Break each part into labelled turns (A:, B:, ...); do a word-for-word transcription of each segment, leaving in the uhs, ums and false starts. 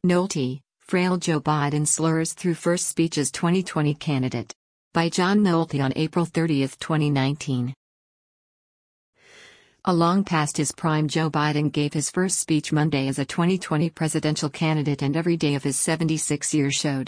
A: Nolte, Frail Joe Biden slurs through first speech as twenty twenty candidate. By John Nolte on April thirtieth, twenty nineteen. A long past his prime, Joe Biden gave his first speech Monday as a twenty twenty presidential candidate, and every day of his seventy-six years showed.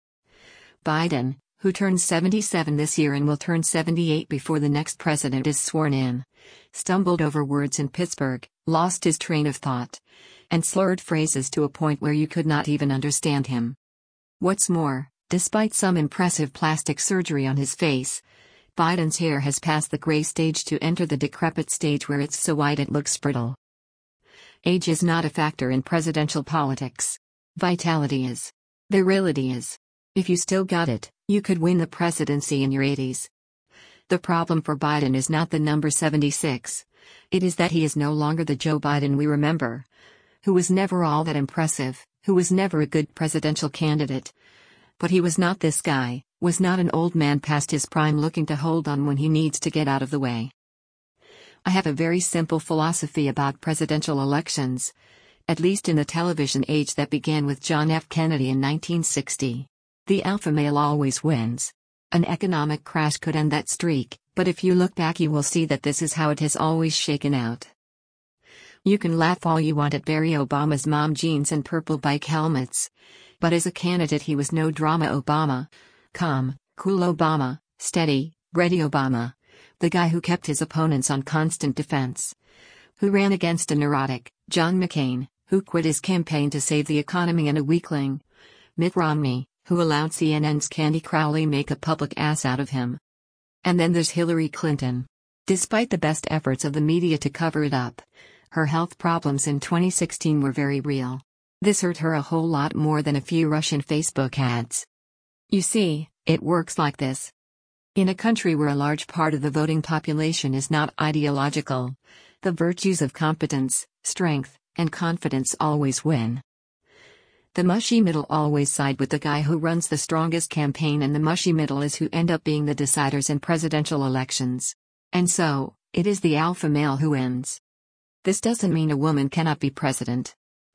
A: Biden, who turns seventy-seven this year and will turn seventy-eight before the next president is sworn in, stumbled over words in Pittsburgh, lost his train of thought, and slurred phrases to a point where you could not even understand him. What's more, despite some impressive plastic surgery on his face, Biden's hair has passed the gray stage to enter the decrepit stage where it's so white it looks brittle. Age is not a factor in presidential politics. Vitality is. Virility is. If you still got it, you could win the presidency in your eighties. The problem for Biden is not the number seventy-six. It is that he is no longer the Joe Biden we remember, who was never all that impressive, who was never a good presidential candidate. But he was not this guy, was not an old man past his prime looking to hold on when he needs to get out of the way. I have a very simple philosophy about presidential elections, at least in the television age that began with John F. Kennedy in nineteen sixty. The alpha male always wins. An economic crash could end that streak, but if you look back you will see that this is how it has always shaken out. You can laugh all you want at Barry Obama's mom jeans and purple bike helmets, but as a candidate he was no drama Obama. Calm, cool Obama, steady, ready Obama. The guy who kept his opponents on constant defense. Who ran against a neurotic, John McCain, who quit his campaign to save the economy, and a weakling, Mitt Romney, who allowed C N N's Candy Crowley make a public ass out of him. And then there's Hillary Clinton. Despite the best efforts of the media to cover it up, her health problems in twenty sixteen were very real. This hurt her a whole lot more than a few Russian Facebook ads. You see, it works like this. In a country where a large part of the voting population is not ideological, the virtues of competence, strength, and confidence always win. The mushy middle always side with the guy who runs the strongest campaign, and the mushy middle is who end up being the deciders in presidential elections. And so, it is the alpha male who wins. This doesn't mean a woman cannot be president.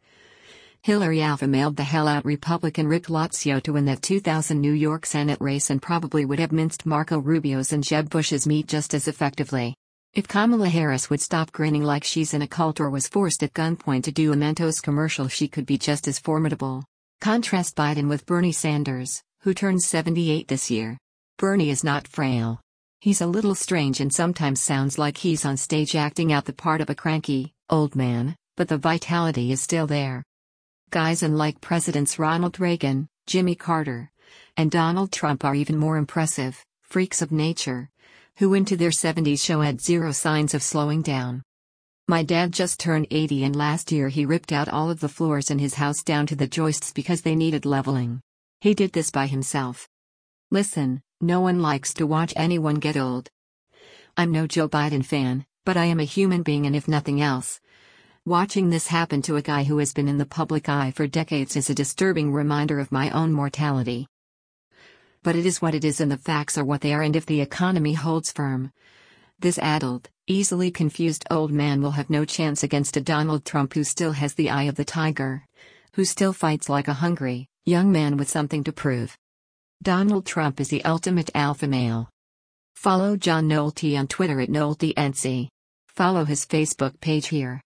A: Hillary alpha mailed the hell out Republican Rick Lazio to win that two thousand New York Senate race, and probably would have minced Marco Rubio's and Jeb Bush's meat just as effectively. If Kamala Harris would stop grinning like she's in a cult or was forced at gunpoint to do a Mentos commercial, she could be just as formidable. Contrast Biden with Bernie Sanders, who turns seventy-eight this year. Bernie is not frail. He's a little strange and sometimes sounds like he's on stage acting out the part of a cranky, old man, but the vitality is still there. Guys unlike Presidents Ronald Reagan, Jimmy Carter, and Donald Trump are even more impressive, freaks of nature, who into their seventies show had zero signs of slowing down. My dad just turned eighty, and last year he ripped out all of the floors in his house down to the joists because they needed leveling. He did this by himself. Listen, no one likes to watch anyone get old. I'm no Joe Biden fan, but I am a human being, and if nothing else, watching this happen to a guy who has been in the public eye for decades is a disturbing reminder of my own mortality. But it is what it is, and the facts are what they are, and if the economy holds firm, this addled, easily confused old man will have no chance against a Donald Trump who still has the eye of the tiger, who still fights like a hungry, young man with something to prove. Donald Trump is the ultimate alpha male. Follow John Nolte on Twitter at NolteNC. Follow his Facebook page here.